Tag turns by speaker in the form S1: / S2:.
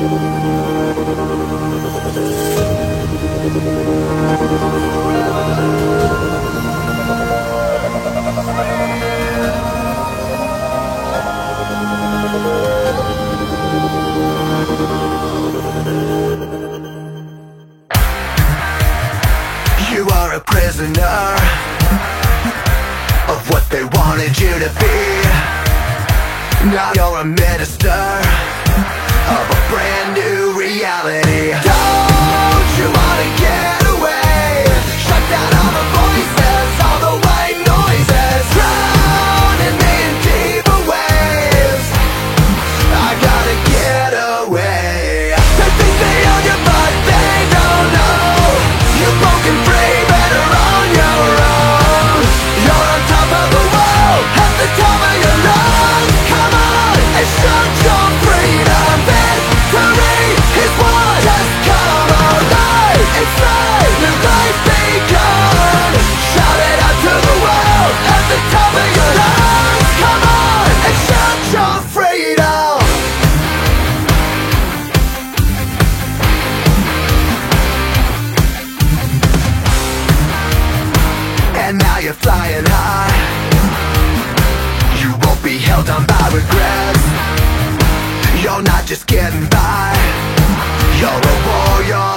S1: You are a prisoner of what they wanted you to be. Now you're a minister of a brand new reality. Don't you wanna get away? Shut down all the voices, all the white noises, drowning me in deeper waves. I gotta get away. They think they own you, but they don't know. You're broken free, better on your own. You're on top of the world, at the top of your lungs. Come on, and shout your freedom. Victory is what has come alive inside. New life begun. Shout it out to the world, at the top of your lungs. Come on, and shout your freedom. And now you're flying high. You won't be held down by regrets. You're not just getting by. You're a warrior.